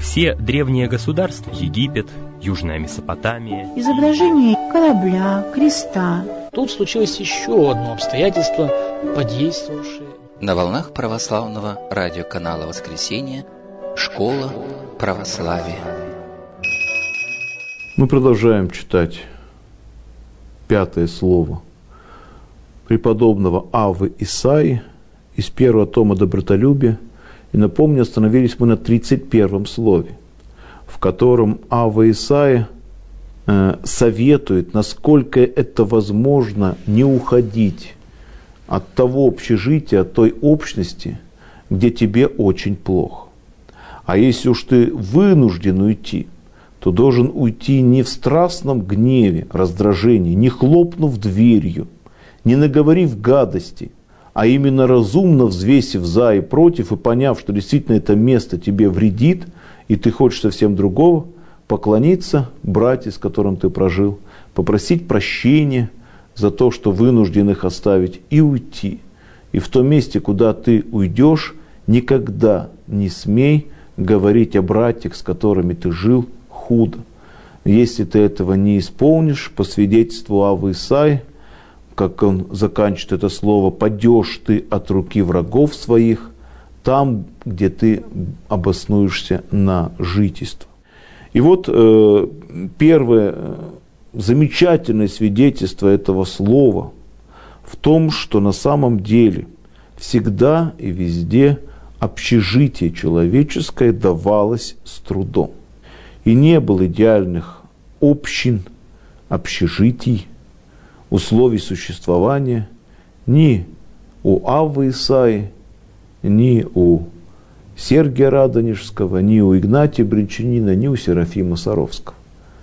Все древние государства, Египет, Южная Месопотамия, изображение корабля, креста. Тут случилось еще одно обстоятельство, подействовавшее. На волнах православного радиоканала «Воскресенье» «Школа православия». Мы продолжаем читать 5 слово преподобного Аввы Исаии из 1 тома «Добротолюбие». И напомню, остановились мы на 31 слове, в котором Авва Исаия советует, насколько это возможно, не уходить от того общежития, от той общности, где тебе очень плохо. А если уж ты вынужден уйти, то должен уйти не в страстном гневе, раздражении, не хлопнув дверью, не наговорив гадости, а именно разумно взвесив за и против и поняв, что действительно это место тебе вредит, и ты хочешь совсем другого, поклониться братьям, с которым ты прожил, попросить прощения за то, что вынужден их оставить, и уйти. И в том месте, куда ты уйдешь, никогда не смей говорить о братьях, с которыми ты жил, худо. Если ты этого не исполнишь, по свидетельству Аввы Исаии, как он заканчивает это слово, «падешь ты от руки врагов своих, там, где ты обоснуешься на жительство». И вот первое замечательное свидетельство этого слова в том, что на самом деле всегда и везде общежитие человеческое давалось с трудом. И не было идеальных общин, общежитий, условий существования ни у Аввы Исаии, ни у Сергия Радонежского, ни у Игнатия Брянчанина, ни у Серафима Саровского.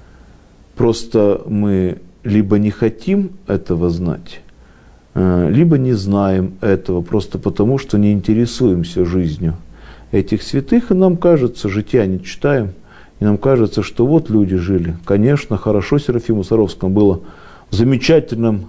Просто мы либо не хотим этого знать, либо не знаем этого, просто потому, что не интересуемся жизнью этих святых, и нам кажется, жития не читаем, и нам кажется, что вот люди жили. Конечно, хорошо Серафиму Саровскому было в замечательном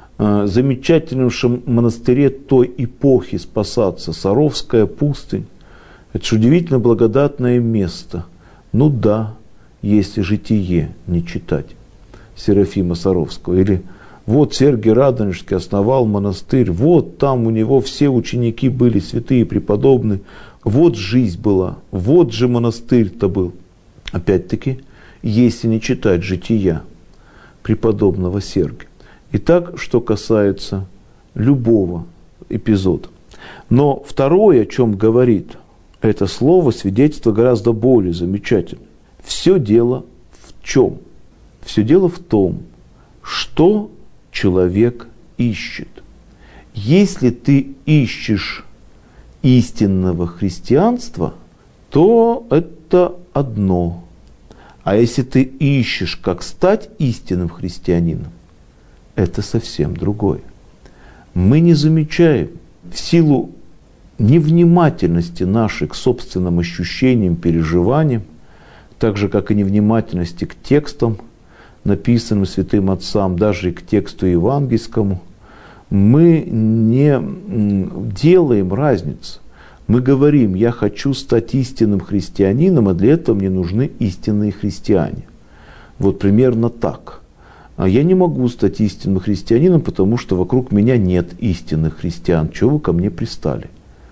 монастыре той эпохи спасаться. Саровская пустынь. Это же удивительно благодатное место. Ну да, если житие не читать Серафима Саровского. Или вот Сергий Радонежский основал монастырь, вот там у него все ученики были святые, преподобные, вот жизнь была, вот же монастырь-то был. Опять-таки, если не читать жития преподобного Сергия. Итак, что касается любого эпизода. Но второе, о чем говорит это слово, свидетельство гораздо более замечательное. Все дело в чем? Все дело в том, что человек ищет. Если ты ищешь истинного христианства, то это одно. А если ты ищешь, как стать истинным христианином, это совсем другое. Мы не замечаем в силу невнимательности нашей к собственным ощущениям, переживаниям, так же, как и невнимательности к текстам, написанным святым отцам, даже и к тексту евангельскому, мы не делаем разницы. Мы говорим, я хочу стать истинным христианином, а для этого мне нужны истинные христиане. Вот примерно так. А я не могу стать истинным христианином, потому что вокруг меня нет истинных христиан. Чего вы ко мне пристали?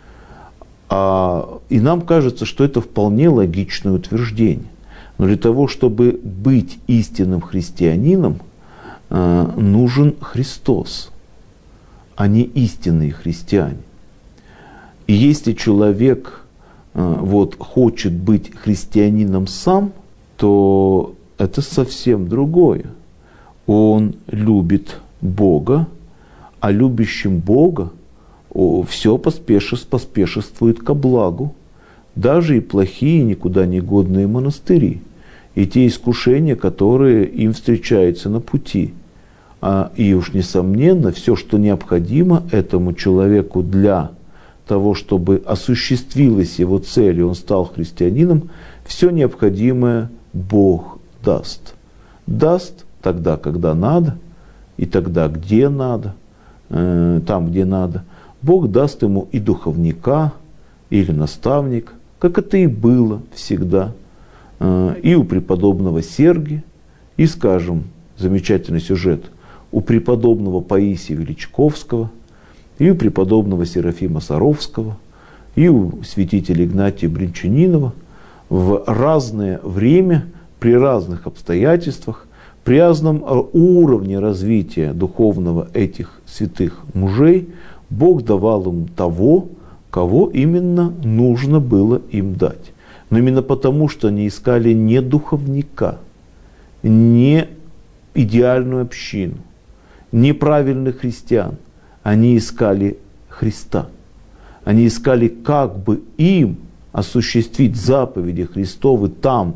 И нам кажется, что это вполне логичное утверждение. Но для того, чтобы быть истинным христианином, нужен Христос, а не истинные христиане. И если человек хочет быть христианином сам, то это совсем другое. Он любит Бога, а любящим Бога все поспешествует ко благу. Даже и плохие, никуда не годные монастыри, и те искушения, которые им встречаются на пути. И уж несомненно, все, что необходимо этому человеку для того, чтобы осуществилась его цель, и он стал христианином, все необходимое Бог даст. Даст тогда, когда надо, и тогда, где надо, там, где надо. Бог даст ему и духовника, или наставника, как это и было всегда. и у преподобного Сергия, и, скажем, замечательный сюжет у преподобного Паисия Величковского, и у преподобного Серафима Саровского, и у святителя Игнатия Бринчанинова в разное время, при разных обстоятельствах, при разном уровне развития духовного этих святых мужей Бог давал им того, кого именно нужно было им дать. Но именно потому, что они искали не духовника, не идеальную общину, не правильных христиан. Они искали Христа. Они искали, как бы им осуществить заповеди Христовы там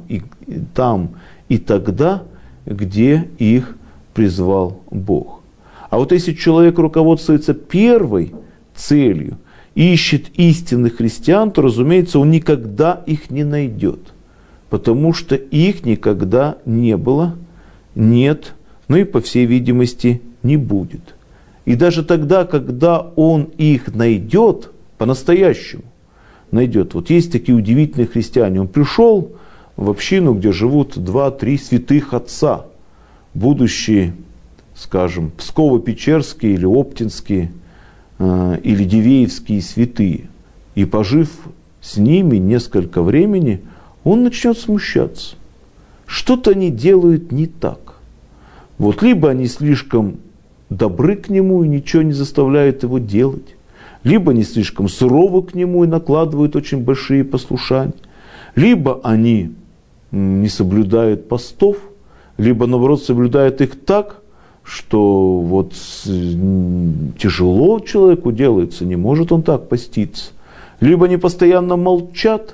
и тогда, где их призвал Бог. А вот если человек руководствуется первой целью, ищет истинных христиан, то, разумеется, он никогда их не найдет, потому что их никогда не было, нет, ну и, по всей видимости, не будет. И даже тогда, когда он их найдет, по-настоящему найдет. Вот есть такие удивительные христиане. Он пришел в общину, где живут 2-3 святых отца, будущие, скажем, Псково-Печерские или Оптинские, или Дивеевские святые. И пожив с ними несколько времени, он начнет смущаться. Что-то они делают не так. Вот либо они слишком добры к нему и ничего не заставляют его делать, либо они слишком суровы к нему и накладывают очень большие послушания, либо они не соблюдают постов, либо, наоборот, соблюдают их так, что вот тяжело человеку делается, не может он так поститься. Либо они постоянно молчат,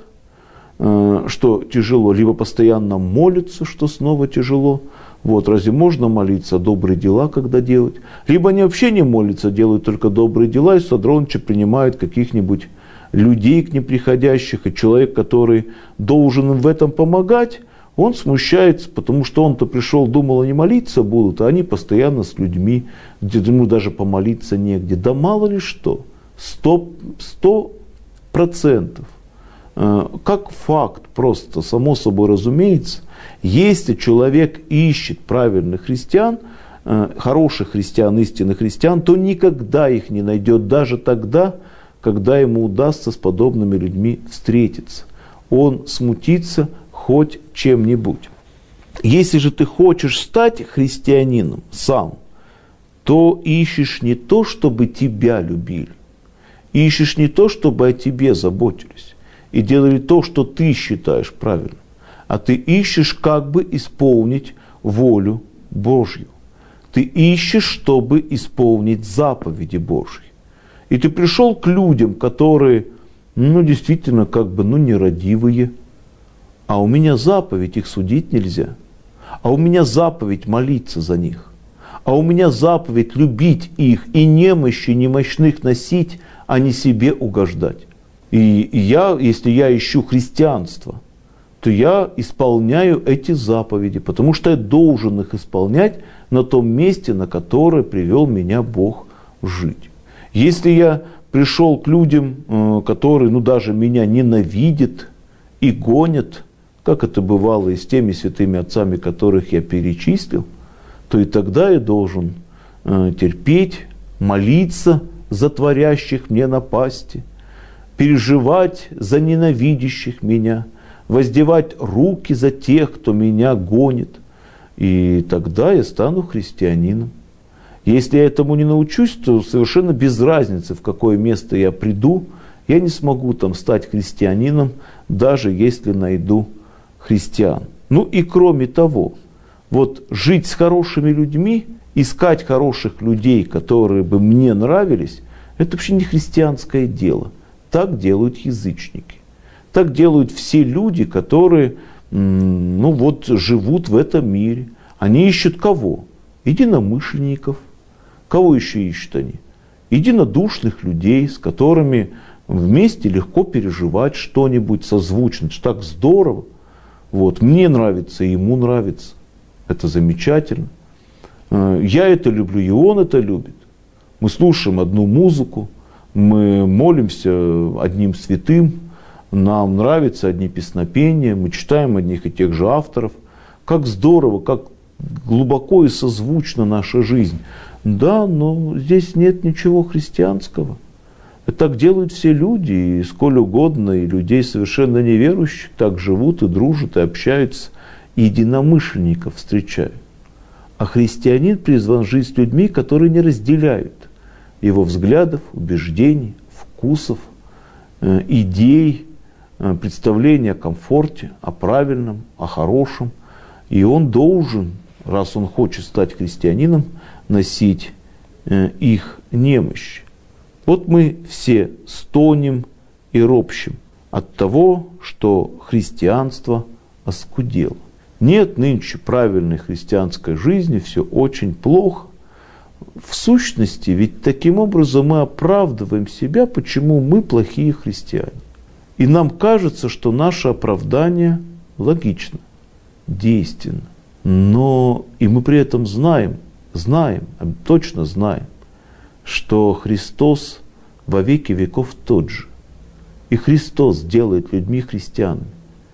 что тяжело, либо постоянно молятся, что снова тяжело. Вот, разве можно молиться, добрые дела когда делать? Либо они вообще не молятся, делают только добрые дела, и Садронча принимают каких-нибудь людей к ним приходящих, и человек, который должен им в этом помогать, он смущается, потому что он-то пришел, думал, они молиться будут, а они постоянно с людьми, где ему даже помолиться негде. Да мало ли что, 100%. Как факт, просто само собой разумеется, если человек ищет правильных христиан, хороших христиан, истинных христиан, то никогда их не найдет, даже тогда, когда ему удастся с подобными людьми встретиться. Он смутится хоть чем-нибудь. Если же ты хочешь стать христианином сам, то ищешь не то, чтобы тебя любили, ищешь не то, чтобы о тебе заботились и делали то, что ты считаешь правильным, а ты ищешь, как бы исполнить волю Божью. Ты ищешь, чтобы исполнить заповеди Божьи. И ты пришел к людям, которые, действительно, нерадивые. А у меня заповедь, их судить нельзя. А у меня заповедь молиться за них. А у меня заповедь любить их и немощи немощных носить, а не себе угождать. И если я ищу христианство, то я исполняю эти заповеди, потому что я должен их исполнять на том месте, на которое привел меня Бог жить. Если я пришел к людям, которые даже меня ненавидят и гонят, как это бывало и с теми святыми отцами, которых я перечислил, то и тогда я должен терпеть, молиться за творящих мне напасти, переживать за ненавидящих меня, воздевать руки за тех, кто меня гонит. И тогда я стану христианином. Если я этому не научусь, то совершенно без разницы, в какое место я приду, я не смогу там стать христианином, даже если найду христиан. И кроме того, вот жить с хорошими людьми, искать хороших людей, которые бы мне нравились, это вообще не христианское дело. Так делают язычники. Так делают все люди, которые живут в этом мире. Они ищут кого? Единомышленников. Кого еще ищут они? Единодушных людей, с которыми вместе легко переживать что-нибудь созвучно. Это так здорово. Вот, мне нравится, ему нравится. Это замечательно. Я это люблю, и он это любит. Мы слушаем одну музыку, мы молимся одним святым, нам нравятся одни песнопения, мы читаем одних и тех же авторов. Как здорово, как глубоко и созвучна наша жизнь. Да, но здесь нет ничего христианского. Так делают все люди, и сколь угодно, и людей совершенно неверующих так живут и дружат, и общаются, и единомышленников встречают. А христианин призван жить с людьми, которые не разделяют его взглядов, убеждений, вкусов, идей, представления о комфорте, о правильном, о хорошем. И он должен, раз он хочет стать христианином, носить их немощь. Вот мы все стонем и ропщим от того, что христианство оскудело. Нет нынче правильной христианской жизни, все очень плохо. В сущности, ведь таким образом мы оправдываем себя, почему мы плохие христиане. И нам кажется, что наше оправдание логично, действенно. Но и мы при этом знаем, точно знаем, что Христос во веки веков тот же. И Христос делает людьми христианами.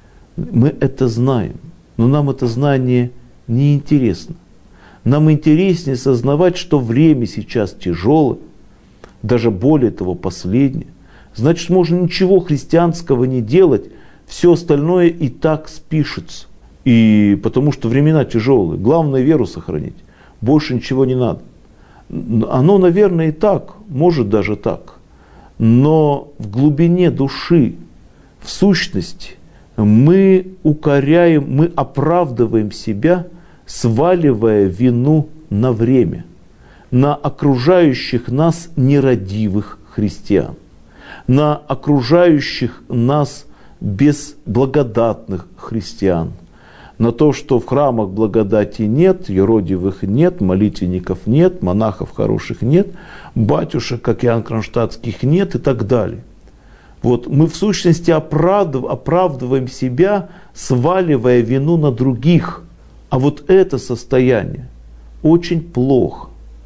Мы это знаем, но нам это знание не интересно. Нам интереснее сознавать, что время сейчас тяжелое, даже более того, последнее. Значит, можно ничего христианского не делать, все остальное и так спишется. И потому что времена тяжелые, главное веру сохранить, больше ничего не надо. Оно, наверное, и так, может даже так. Но в глубине души, в сущности, мы укоряем, мы оправдываем себя, сваливая вину на время, на окружающих нас нерадивых христиан, на окружающих нас безблагодатных христиан, на то, что в храмах благодати нет, юродивых нет, молитвенников нет, монахов хороших нет, батюшек, как Иоанн Кронштадтских, нет и так далее. Вот мы в сущности оправдываем себя, сваливая вину на других. А вот это состояние очень плохо.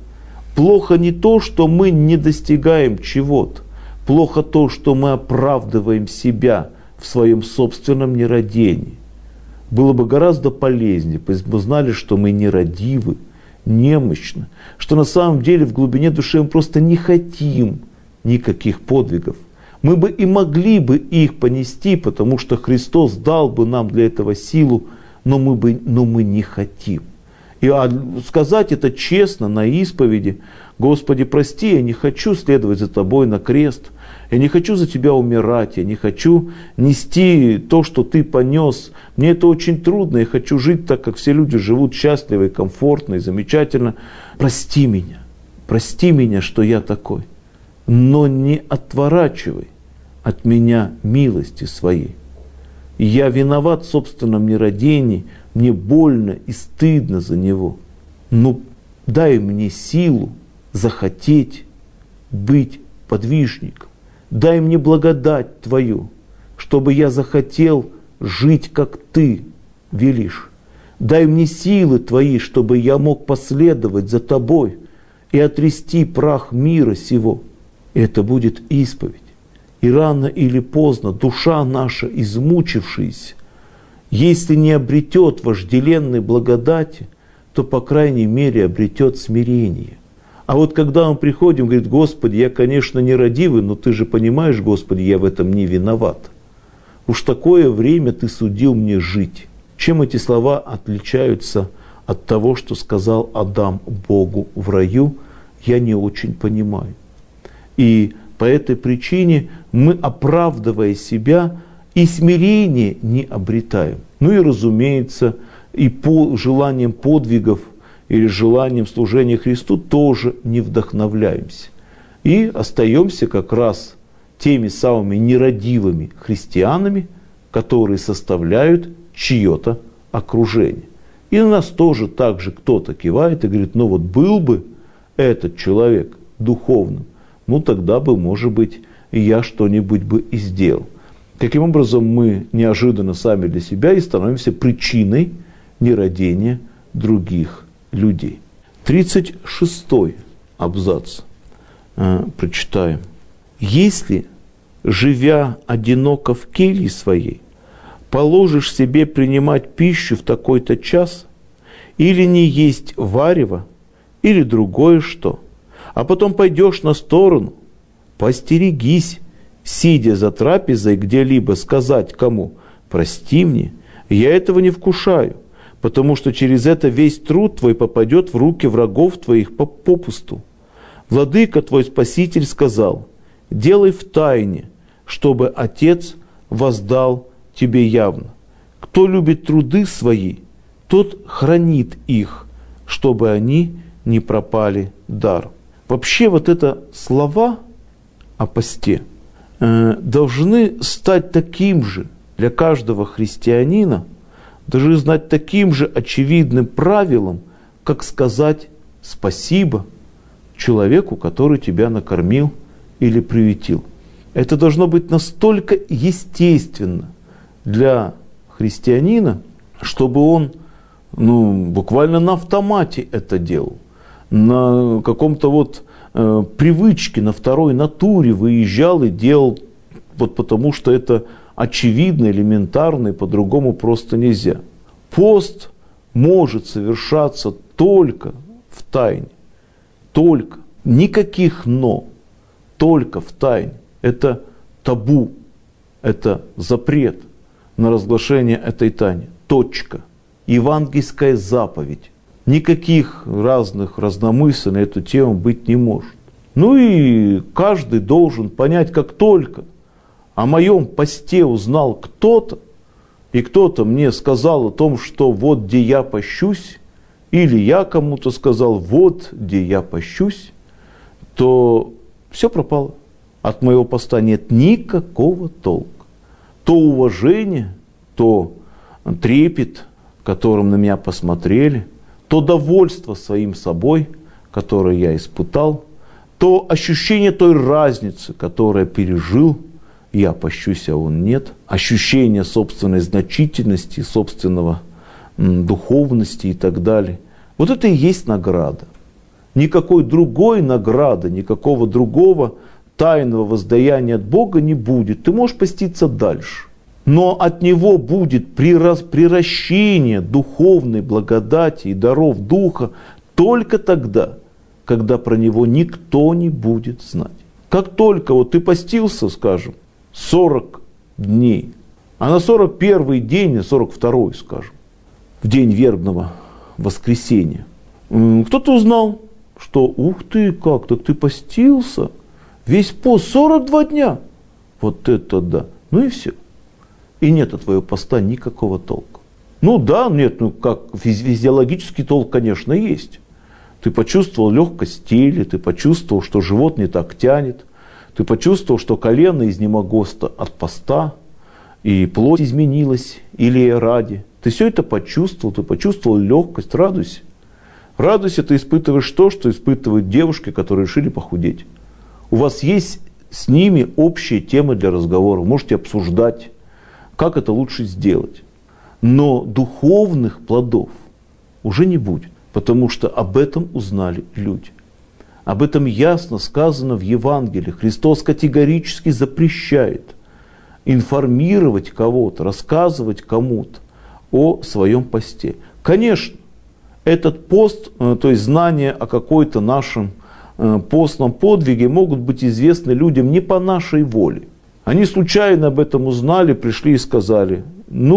Плохо не то, что мы не достигаем чего-то. Плохо то, что мы оправдываем себя в своем собственном нерадении. Было бы гораздо полезнее, если бы мы знали, что мы нерадивы, немощны, что на самом деле в глубине души мы просто не хотим никаких подвигов. Мы бы и могли бы их понести, потому что Христос дал бы нам для этого силу, но мы не хотим. И сказать это честно на исповеди: Господи, прости, я не хочу следовать за Тобой на крест, я не хочу за Тебя умирать, я не хочу нести то, что Ты понес. Мне это очень трудно, я хочу жить так, как все люди живут, счастливо и комфортно и замечательно. Прости меня, что я такой, но не отворачивай от меня милости своей. Я виноват в собственном нерадении, мне больно и стыдно за него. Но дай мне силу захотеть быть подвижником. Дай мне благодать Твою, чтобы я захотел жить, как Ты велишь. Дай мне силы Твои, чтобы я мог последовать за Тобой и отрясти прах мира сего. Это будет исповедь. И рано или поздно душа наша, измучившаяся, если не обретет вожделенной благодати, то, по крайней мере, обретет смирение. А вот когда мы приходим, говорит: Господи, я, конечно, нерадивый, но Ты же понимаешь, Господи, я в этом не виноват. Уж такое время Ты судил мне жить. Чем эти слова отличаются от того, что сказал Адам Богу в раю, я не очень понимаю. И по этой причине мы, оправдывая себя, и смирение не обретаем. Ну и, разумеется, и по желаниям подвигов или желаниям служения Христу тоже не вдохновляемся. И остаемся как раз теми самыми нерадивыми христианами, которые составляют чье-то окружение. И на нас тоже так же кто-то кивает и говорит: ну вот был бы этот человек духовным, ну тогда бы, может быть, и я что-нибудь бы и сделал. Таким образом, мы неожиданно сами для себя и становимся причиной нерадения других людей. 36-й абзац прочитаем. Если живя одиноко в келье своей, положишь себе принимать пищу в такой-то час, или не есть варево, или другое что, а потом пойдешь на сторону, постерегись, сидя за трапезой где-либо, сказать кому: прости мне, я этого не вкушаю, потому что через это весь труд твой попадет в руки врагов твоих попусту. Владыка твой Спаситель сказал: делай в тайне, чтобы Отец воздал тебе явно. Кто любит труды свои, тот хранит их, чтобы они не пропали даром. Вообще вот это слова о посте должны стать таким же для каждого христианина, должны знать таким же очевидным правилом, как сказать спасибо человеку, который тебя накормил или приютил. Это должно быть настолько естественно для христианина, чтобы он буквально на автомате это делал, на каком-то привычке, на второй натуре выезжал и делал, потому что это очевидно, элементарно, и по-другому просто нельзя. Пост может совершаться только в тайне. Только. Никаких «но». Только в тайне. Это табу. Это запрет на разглашение этой тайны. Точка. Евангельская заповедь. Никаких разных разномыслий на эту тему быть не может. И каждый должен понять, как только о моем посте узнал кто-то, и кто-то мне сказал о том, что вот где я пощусь, или я кому-то сказал, вот где я пощусь, то все пропало. От моего поста нет никакого толка. То уважение, то трепет, которым на меня посмотрели, то довольство своим собой, которое я испытал, то ощущение той разницы, которую я пережил, я пощусь, а он нет, ощущение собственной значительности, собственного духовности и так далее. Вот это и есть награда. Никакой другой награды, никакого другого тайного воздаяния от Бога не будет. Ты можешь поститься дальше. Но от Него будет приращение духовной благодати и даров Духа только тогда, когда про Него никто не будет знать. Как только ты постился, скажем, 40 дней, а на 41-й день, на 42-й, скажем, в день вербного воскресенья, кто-то узнал, что ух ты, как, так ты постился, весь пост 42 дня. Вот это да. И все. И нет от твоего поста никакого толка. Как физиологический толк, конечно, есть. Ты почувствовал легкость тела, ты почувствовал, что живот не так тянет, ты почувствовал, что колено изнемогло от поста, и плоть изменилась, или ради. Ты все это почувствовал, ты почувствовал легкость, радуйся. Радуйся, ты испытываешь то, что испытывают девушки, которые решили похудеть. У вас есть с ними общие темы для разговора, можете обсуждать, как это лучше сделать. Но духовных плодов уже не будет, потому что об этом узнали люди. Об этом ясно сказано в Евангелии. Христос категорически запрещает информировать кого-то, рассказывать кому-то о своем посте. Конечно, этот пост, то есть знания о какой-то нашем постном подвиге могут быть известны людям не по нашей воле. Они случайно об этом узнали, пришли и сказали,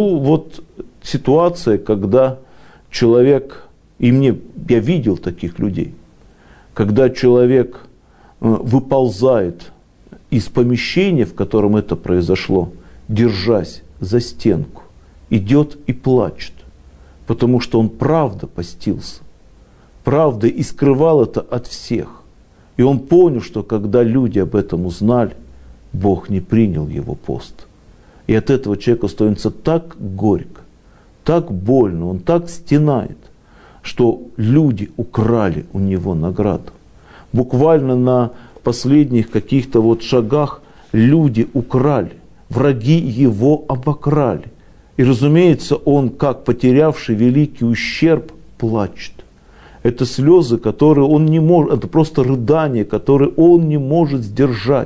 ситуация, когда человек, я видел таких людей, когда человек выползает из помещения, в котором это произошло, держась за стенку, идет и плачет, потому что он правда постился, правда и скрывал это от всех. И он понял, что когда люди об этом узнали, Бог не принял его пост. И от этого человека становится так горько, так больно, он так стенает, что люди украли у него награду. Буквально на последних каких-то шагах люди украли, враги его обокрали. И, разумеется, он, как потерявший великий ущерб, плачет. Это слезы, которые он не может, это просто рыдание, которое он не может сдержать.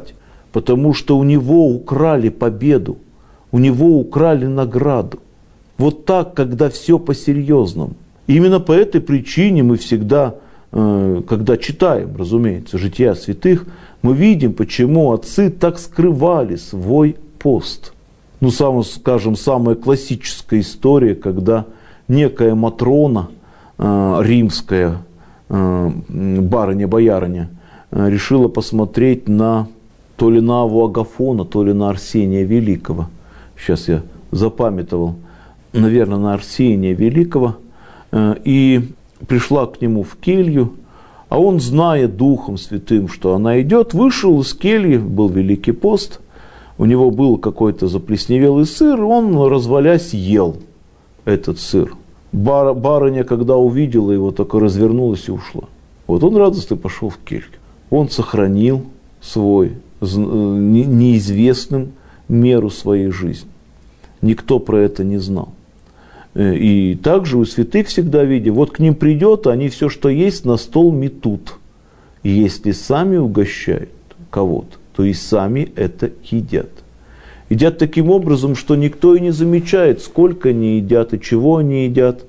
потому что у него украли победу, у него украли награду. Вот так, когда все по-серьезному. Именно по этой причине мы всегда, когда читаем, разумеется, жития святых, мы видим, почему отцы так скрывали свой пост. Ну, скажем, самая классическая история, когда некая Матрона, римская барыня-боярыня, решила посмотреть то ли на Аву Агафона, то ли на Арсения Великого. Сейчас я запамятовал. Наверное, на Арсения Великого. И пришла к нему в келью, а он, зная Духом Святым, что она идет, вышел из кельи, был Великий пост, у него был какой-то заплесневелый сыр, он, развалясь, ел этот сыр. Барыня, когда увидела его, только развернулась и ушла. Вот он радостно пошел в келью. Он сохранил свой неизвестным меру своей жизни. Никто про это не знал. И также у святых всегда видим, вот к ним придет, они все, что есть, на стол метут. И если сами угощают кого-то, то и сами это едят. Едят таким образом, что никто и не замечает, сколько они едят и чего они едят.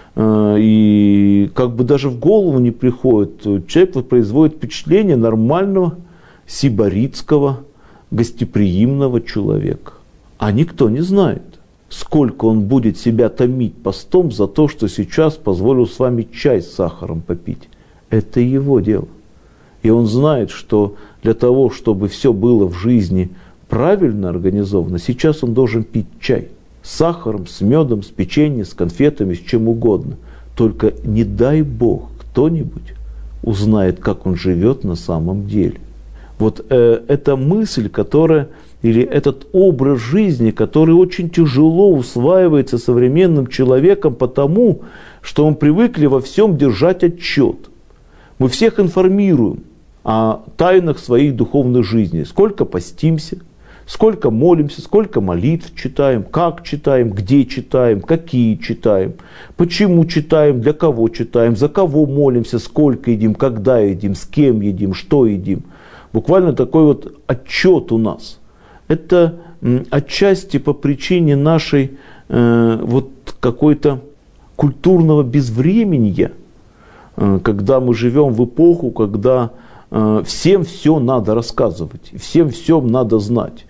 И как бы даже в голову не приходит. Человек производит впечатление нормального сибаритского гостеприимного человека. А никто не знает, сколько он будет себя томить постом за то, что сейчас позволил с вами чай с сахаром попить. Это его дело. И он знает, что для того, чтобы все было в жизни правильно организовано, сейчас он должен пить чай с сахаром, с медом, с печеньем, с конфетами, с чем угодно. Только не дай Бог кто-нибудь узнает, как он живет на самом деле. Вот эта мысль, которая, или этот образ жизни, который очень тяжело усваивается современным человеком, потому что мы привыкли во всем держать отчет. Мы всех информируем о тайнах своей духовной жизни. Сколько постимся, сколько молимся, сколько молитв читаем, как читаем, где читаем, какие читаем, почему читаем, для кого читаем, за кого молимся, сколько едим, когда едим, с кем едим, что едим. Буквально такой вот отчет у нас. Это отчасти по причине нашей вот какой-то культурного безвременья, когда мы живем в эпоху, когда всем все надо рассказывать, всем все надо знать.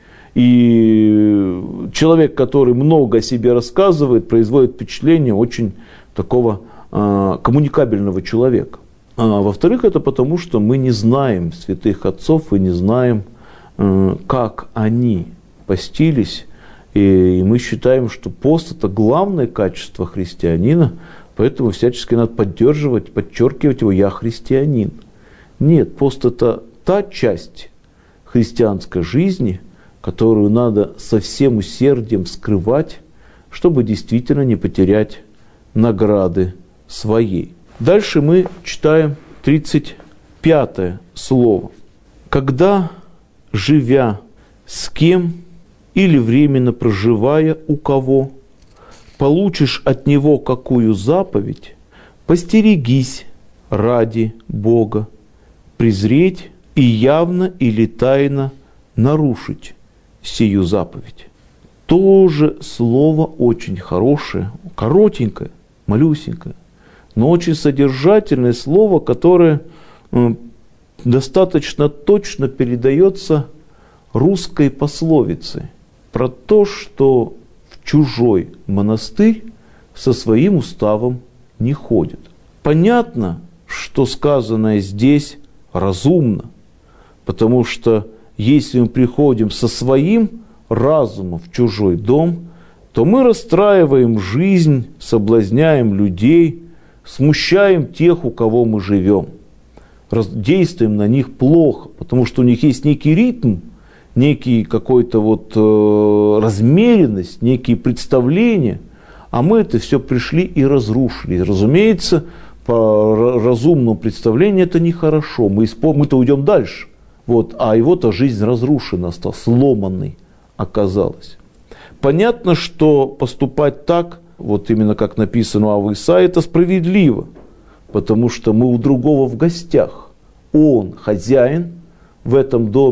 И человек, который много о себе рассказывает, производит впечатление очень такого коммуникабельного человека. А во-вторых, это потому, что мы не знаем святых отцов и не знаем, как они постились. И мы считаем, что пост – это главное качество христианина, поэтому всячески надо поддерживать, подчеркивать его «я христианин». Нет, пост – это та часть христианской жизни, которую надо со всем усердием скрывать, чтобы действительно не потерять награды своей. Дальше мы читаем 35 слово. «Когда, живя с кем или временно проживая у кого, получишь от него какую заповедь, постерегись ради Бога, презреть и явно или тайно нарушить сию заповедь». Тоже слово очень хорошее, коротенькое, малюсенькое, но очень содержательное слово, которое достаточно точно передается русской пословицей про то, что в чужой монастырь со своим уставом не ходят. Понятно, что сказанное здесь разумно, потому что если мы приходим со своим разумом в чужой дом, то мы расстраиваем жизнь, соблазняем людей, смущаем тех, у кого мы живем, действуем на них плохо, потому что у них есть некий ритм, некий какой-то вот размеренность, некие представления, а мы это все пришли и разрушили. И, разумеется, по разумному представлению это нехорошо, мы-то уйдем дальше, вот, а его-то жизнь разрушена, сломанной оказалась. Понятно, что поступать так, вот именно как написано у Авы Исаии, это справедливо, потому что мы у другого в гостях. Он хозяин в этом доме,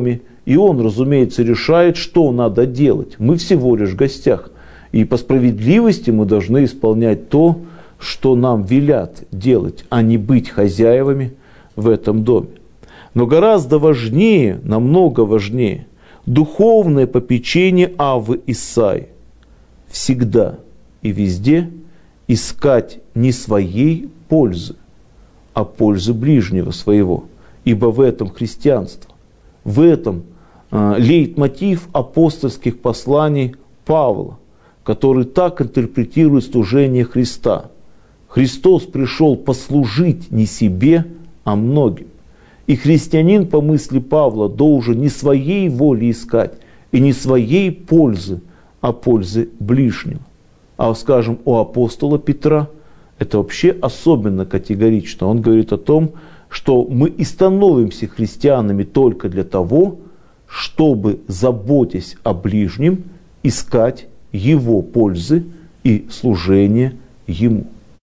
И он, разумеется, решает, что надо делать. Мы всего лишь в гостях. И по справедливости мы должны исполнять то, что нам велят делать, а не быть хозяевами в этом доме. Но гораздо важнее, намного важнее, духовное попечение Аввы Исаии. Всегда и везде искать не своей пользы, а пользы ближнего своего. Ибо в этом христианство, в этом лейтмотив апостольских посланий Павла, который так интерпретирует служение Христа. Христос пришел послужить не себе, а многим. И христианин, по мысли Павла, должен не своей воли искать и не своей пользы, а пользы ближнего. А, скажем, у апостола Петра это вообще особенно категорично. Он говорит о том, что мы и становимся христианами только для того, чтобы, заботясь о ближнем, искать его пользы и служение ему.